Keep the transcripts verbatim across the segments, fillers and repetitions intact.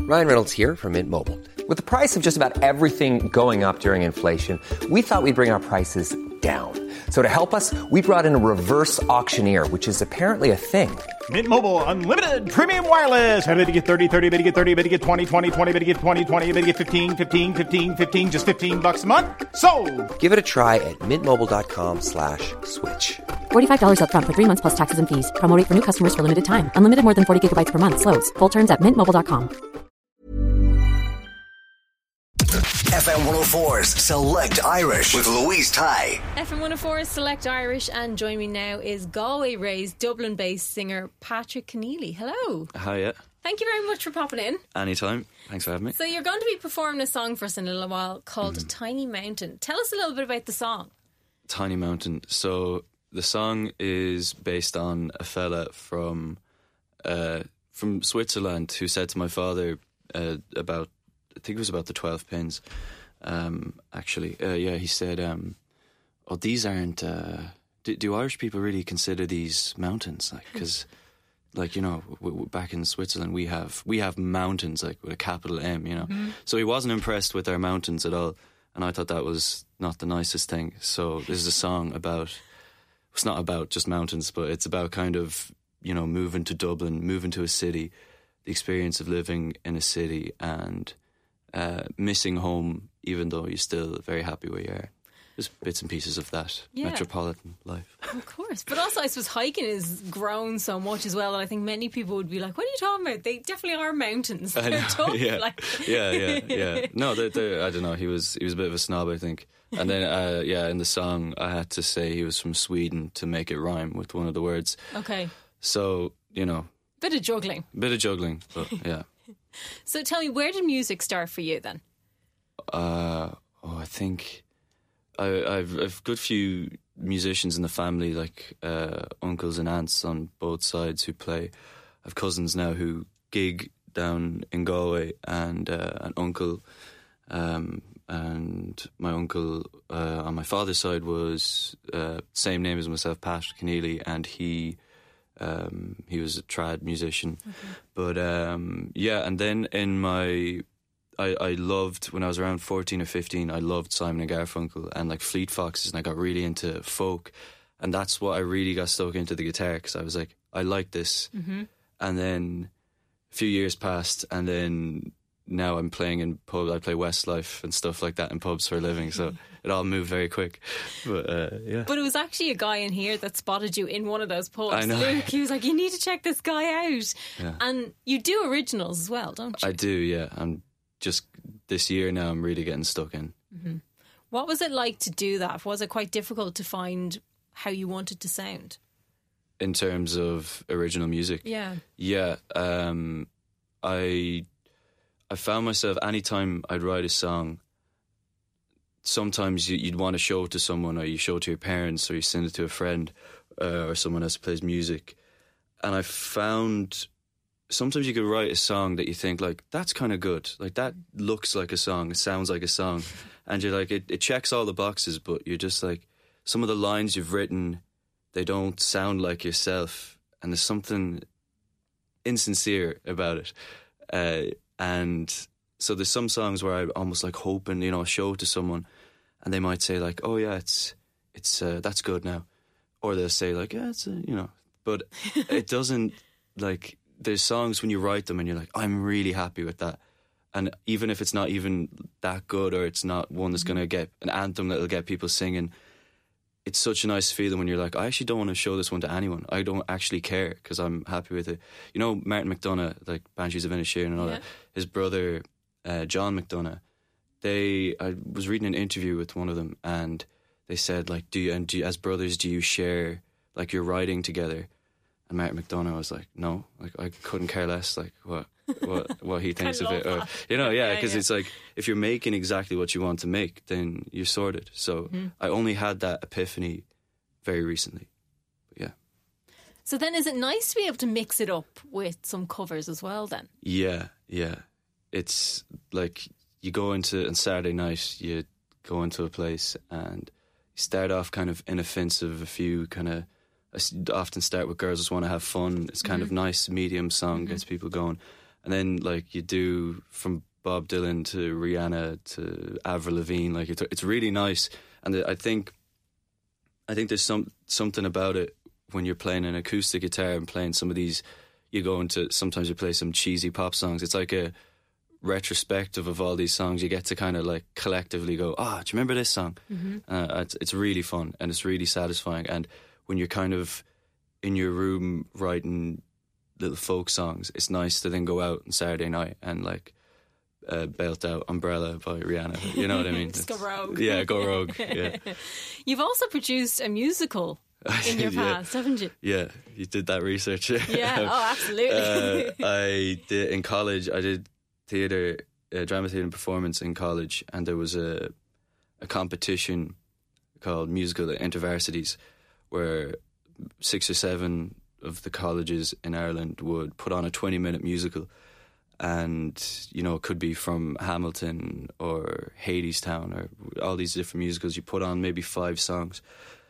Ryan Reynolds here from Mint Mobile. With the price of just about everything going up during inflation, we thought we'd bring our prices down. So to help us, we brought in a reverse auctioneer, which is apparently a thing. Mint Mobile Unlimited Premium Wireless. How to get thirty, thirty, how to get thirty, how to get twenty, twenty, twenty, how to get twenty, twenty, how to get fifteen, fifteen, fifteen, fifteen, just fifteen bucks a month? Sold! Give it a try at mintmobile.com slash switch. forty-five dollars up front for three months plus taxes and fees. Promo rate for new customers for limited time. Unlimited more than forty gigabytes per month. Slows full terms at mint mobile dot com. F M one oh four's Select Irish with Louise Ty. F M one oh four's Select Irish, and joining me now is Galway-raised, Dublin-based singer Patrick Keneally. Hello. Hiya. Thank you very much for popping in. Anytime. Thanks for having me. So you're going to be performing a song for us in a little while called mm. Tiny Mountain. Tell us a little bit about the song. Tiny Mountain. So the song is based on a fella from uh, from Switzerland who said to my father uh, about, I think it was about the twelve pins, um, actually. Uh, yeah, he said, um, oh, these aren't, uh, do, do Irish people really consider these mountains? Like, because, like, you know, w- w- back in Switzerland, we have we have mountains, like, with a capital M, you know. Mm-hmm. So he wasn't impressed with our mountains at all, and I thought that was not the nicest thing. So this is a song about, it's not about just mountains, but it's about kind of, you know, moving to Dublin, moving to a city, the experience of living in a city, and Uh, missing home, even though you're still very happy where you are. Just bits and pieces of that yeah. metropolitan life. Of course. But also, I suppose hiking has grown so much as well that I think many people would be like, what are you talking about? They definitely are mountains. They're I know, tough. yeah. Like. yeah, yeah, yeah. No, they're, they're, I don't know. He was he was a bit of a snob, I think. And then, uh, yeah, in the song, I had to say he was from Sweden to make it rhyme with one of the words. Okay. So, you know. Bit of juggling. Bit of juggling, but yeah. So tell me, where did music start for you then? Uh, oh, I think I, I've, I've a good few musicians in the family, like uh, uncles and aunts on both sides who play. I have cousins now who gig down in Galway, and uh, an uncle, um, and my uncle uh, on my father's side was uh, same name as myself, Patrick Keneally, and he. Um, he was a trad musician. Okay. But um, yeah, and then in my I, I loved, when I was around fourteen or fifteen, I loved Simon and Garfunkel and like Fleet Foxes, and I got really into folk, and that's what I really got stuck into the guitar, because I was like, I like this. Mm-hmm. And then a few years passed, and then now I'm playing in pubs. I play Westlife and stuff like that in pubs for a living, so it all moved very quick. But uh, yeah. But it was actually a guy in here that spotted you in one of those pubs. I know. Luke, he was like, you need to check this guy out. Yeah. And you do originals as well, don't you? I do, yeah. I'm just, this year now, I'm really getting stuck in. Mm-hmm. What was it like to do that? Was it quite difficult to find how you wanted to sound? In terms of original music? Yeah. Yeah. Um, I... I found myself, anytime I'd write a song, sometimes you'd want to show it to someone, or you show it to your parents, or you send it to a friend, uh, or someone else who plays music. And I found sometimes you could write a song that you think, like, that's kind of good. Like, that looks like a song, it sounds like a song. And you're like, it, it checks all the boxes, but you're just like, some of the lines you've written, they don't sound like yourself. And there's something insincere about it. Uh, And so there's some songs where I almost like hoping, you know, show it to someone, and they might say like, oh yeah, it's, it's, uh, that's good now. Or they'll say like, yeah, it's, uh, you know, but it doesn't, like, there's songs when you write them and you're like, I'm really happy with that. And even if it's not even that good, or it's not one that's going to get an anthem that'll get people singing, it's such a nice feeling when you're like, I actually don't want to show this one to anyone. I don't actually care, because I'm happy with it. You know, Martin McDonagh, like Banshees of Inisherin and all yeah. that, his brother, uh, John McDonagh, they, I was reading an interview with one of them, and they said, like, do you, and do you, as brothers, do you share, like, your writing together? And Martin McDonagh was like, no, like, I couldn't care less, like, what what what he thinks of it. Or, you know, yeah, because yeah, yeah. it's like, if you're making exactly what you want to make, then you're sorted. So mm-hmm. I only had that epiphany very recently. But yeah. So then is it nice to be able to mix it up with some covers as well then? Yeah, yeah. It's like, you go into, on Saturday night, you go into a place and you start off kind of inoffensive, a few kind of, I often start with Girls Just Want to Have Fun. It's kind mm-hmm. of nice, medium song, mm-hmm. gets people going. and then like you do from Bob Dylan to Rihanna to Avril Lavigne. Like it's, it's really nice, and I think I think there's some something about it when you're playing an acoustic guitar and playing some of these. You go into sometimes you play some cheesy pop songs. It's like a retrospective of all these songs. You get to kind of like collectively go, ah, oh, do you remember this song? Mm-hmm. Uh, it's, it's really fun and it's really satisfying. And when you're kind of in your room writing little folk songs, it's nice to then go out on Saturday night and like uh, belt out Umbrella by Rihanna. You know what I mean? Just go rogue. Yeah, go rogue. Yeah. You've also produced a musical in your past, yeah. haven't you? Yeah, you did that research. Yeah, oh, absolutely. uh, I did in college. I did theatre, uh, drama theatre and performance in college, and there was a a competition called Musical InterVarsities, where six or seven of the colleges in Ireland would put on a twenty minute musical, and you know it could be from Hamilton or Hadestown or all these different musicals. You put on maybe five songs.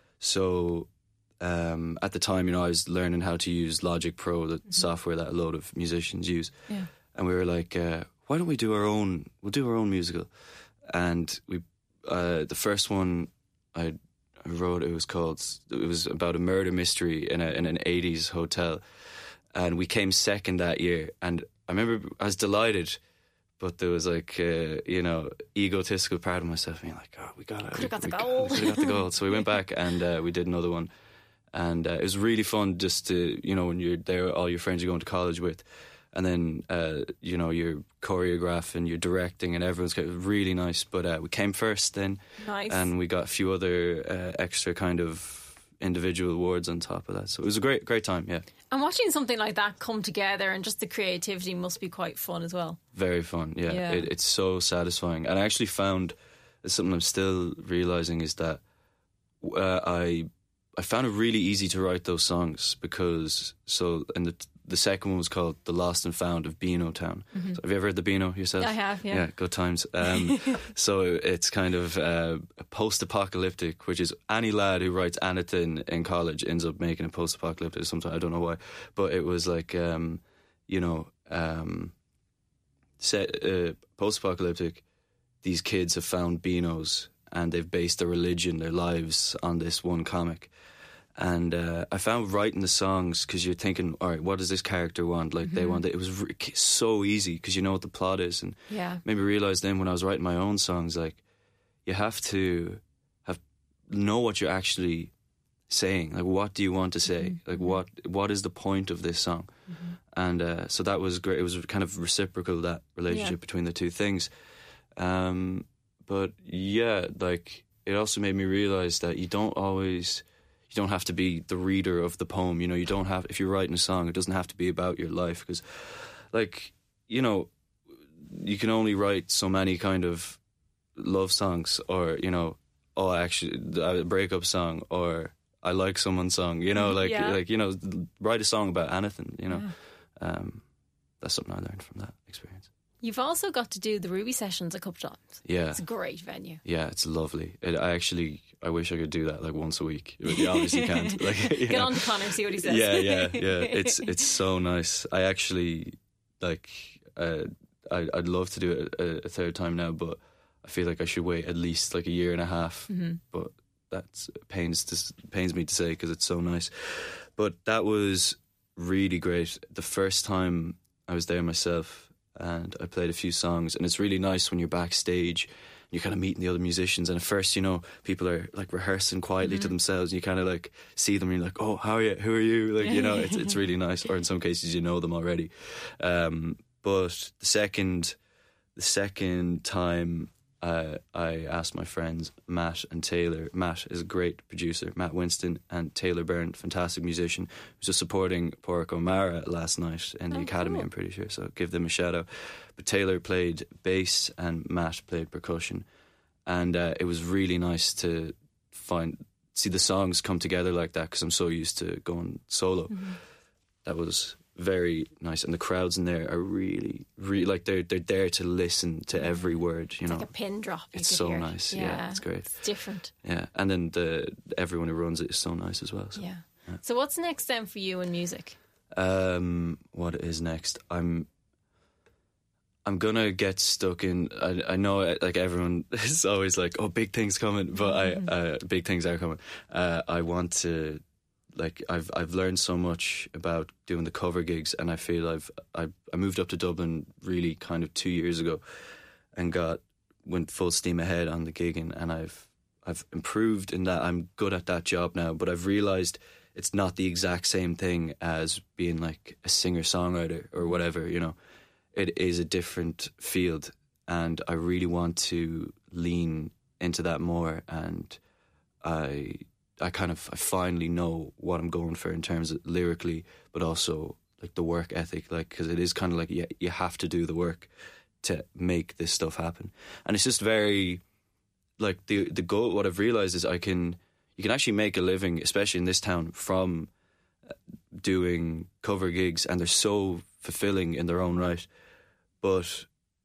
So um, at the time, you know, I was learning how to use Logic Pro, the mm-hmm. software that a load of musicians use. Yeah. And we were like, uh, why don't we do our own, we'll do our own musical. And we, uh, the first one I, I wrote, it was called, it was about a murder mystery in, a, in an eighties hotel. And we came second that year. And I remember I was delighted, but there was like, uh, you know, egotistical part of myself being like, oh, we got it. Could have got the we gold. Could have got the gold. So we went back and uh, we did another one. And uh, it was really fun just to, you know, when you're there, all your friends you're going to college with. And then, uh, you know, you're choreographing, you're directing, and everyone's got really nice. But uh, we came first then. Nice. And we got a few other uh, extra kind of individual awards on top of that. So it was a great, great time, yeah. And watching something like that come together and just the creativity must be quite fun as well. Very fun, yeah. yeah. It, it's so satisfying. And I actually found, it's something I'm still realising, is that uh, I I found it really easy to write those songs because, so, and the the second one was called The Lost and Found of Beano Town. Mm-hmm. So have you ever heard the Beano yourself? I have, yeah. Yeah, good times. Um, so it's kind of uh, post-apocalyptic, which is any lad who writes anything in college ends up making a post-apocalyptic sometimes. I don't know why. But it was like, um, you know, um, set, uh, post-apocalyptic, these kids have found Beanos and they've based their religion, their lives on this one comic. And uh, I found writing the songs, because you're thinking, all right, what does this character want? Like, mm-hmm. they want it. It was re- so easy because you know what the plot is. And yeah. maybe realised then when I was writing my own songs, like, you have to have know what you're actually saying. Like, what do you want to say? Mm-hmm. Like, what what is the point of this song? Mm-hmm. And uh, so that was great. It was kind of reciprocal, that relationship yeah. between the two things. Um, but yeah, like, it also made me realise that you don't always... You don't have to be the reader of the poem. You know, you don't have... If you're writing a song, it doesn't have to be about your life. Because, like, you know, you can only write so many kind of love songs, or, you know, oh, actually, a breakup song, or I like someone's song. You know, like, yeah. like you know, write a song about anything, you know. Yeah. Um, that's something I learned from that experience. You've also got to do the Ruby sessions a couple times. Yeah. It's a great venue. Yeah, it's lovely. It, I actually... I wish I could do that like once a week. You obviously can't. Like, Get know. on to Connor, see what he says. Yeah, yeah, yeah. It's it's so nice. I actually like. Uh, I I'd love to do it a, a third time now, but I feel like I should wait at least like a year and a half. Mm-hmm. But that's pains to, pains me to say because it's so nice. But that was really great. The first time I was there myself, and I played a few songs, and it's really nice when you're backstage. You're kind of meeting the other musicians, and at first, you know, people are like rehearsing quietly mm-hmm. to themselves, and you kind of like see them and you're like, oh, how are you? Who are you? Like, you know, it's it's really nice. Or in some cases you know them already. Um, but the second the second time uh, I asked my friends Matt and Taylor. Matt is a great producer, Matt Winston, and Taylor Byrne, fantastic musician, who was just supporting Porrick O'Mara last night in the oh, Academy, cool. I'm pretty sure, so give them a shout out. But Taylor played bass and Matt played percussion, and uh, it was really nice to find see the songs come together like that, because I'm so used to going solo. Mm-hmm. That was very nice, and the crowds in there are really, really like they're they're there to listen to every word. You it's know, like a pin drop. It's so hear. nice. Yeah. yeah, it's great. It's different. Yeah, and then the everyone who runs it is so nice as well. So, yeah. yeah. So what's next then for you in music? Um, what is next? I'm I'm gonna get stuck in. I, I know, like everyone is always like, "Oh, big things coming," but mm-hmm. I, uh, big things are coming. Uh, I want to, like, I've I've learned so much about doing the cover gigs, and I feel I've I, I moved up to Dublin really kind of two years ago, and got went full steam ahead on the gigging, and I've I've improved in that. I'm good at that job now, but I've realised it's not the exact same thing as being like a singer songwriter or whatever, you know. It is a different field, and I really want to lean into that more. And I, I kind of, I finally know what I'm going for in terms of lyrically, but also like the work ethic. Like, because it is kind of like you, you have to do the work to make this stuff happen. And it's just very, like the the goal. What I've realized is I can, you can actually make a living, especially in this town, from doing cover gigs, and they're so fulfilling in their own right. But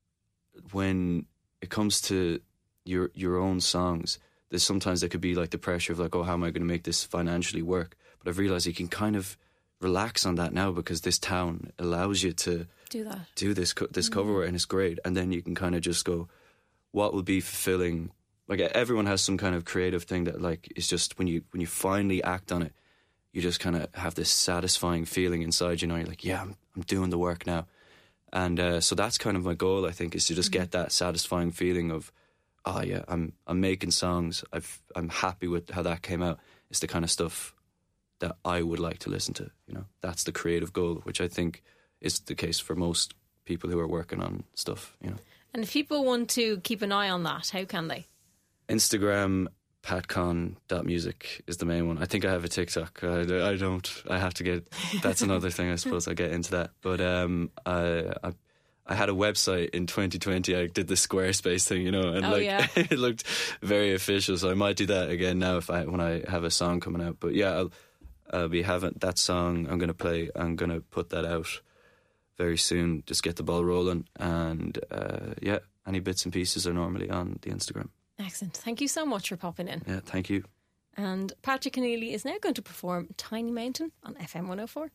when it comes to your your own songs, there's sometimes there could be like the pressure of like, oh, how am I going to make this financially work? But I've realised you can kind of relax on that now, because this town allows you to do that, do this this mm. cover work, and it's great. And then you can kind of just go, what will be fulfilling? Like everyone has some kind of creative thing that like is just when you when you finally act on it, you just kind of have this satisfying feeling inside. You know, you're like, yeah, I'm I'm doing the work now. And uh, so that's kind of my goal, I think, is to just get that satisfying feeling of, oh yeah, I'm I'm making songs. I've I'm happy with how that came out. It's the kind of stuff that I would like to listen to. You know, that's the creative goal, which I think is the case for most people who are working on stuff. You know. And if people want to keep an eye on that, how can they? Instagram. patcon dot music is the main one. I think I have a TikTok. I, I don't. I have to get. That's another thing. I suppose I'll get into that. But um, I, I I had a website in twenty twenty. I did the Squarespace thing, you know, and oh, like yeah. it looked very official. So I might do that again now if I when I have a song coming out. But yeah, I'll, I'll be having that song. I'm gonna play. I'm gonna put that out very soon. Just get the ball rolling. And uh, yeah, any bits and pieces are normally on the Instagram. Excellent. Thank you so much for popping in. Yeah, thank you. And Patrick Keneally is now going to perform Tiny Mountain on F M one oh four.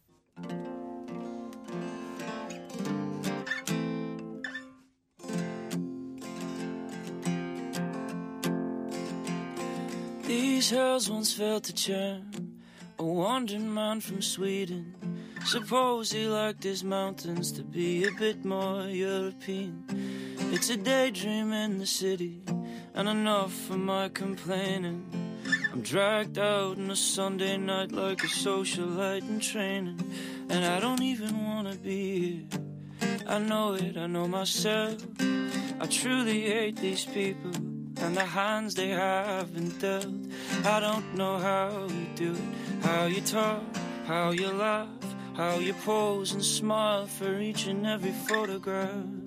These hills once felt a charm, a wandering man from Sweden. Suppose he liked his mountains to be a bit more European. It's a daydream in the city, and enough of my complaining. I'm dragged out on a Sunday night like a socialite in training, and I don't even want to be here. I know it, I know myself. I truly hate these people and the hands they have been dealt. I don't know how you do it, how you talk, how you laugh, how you pose and smile for each and every photograph.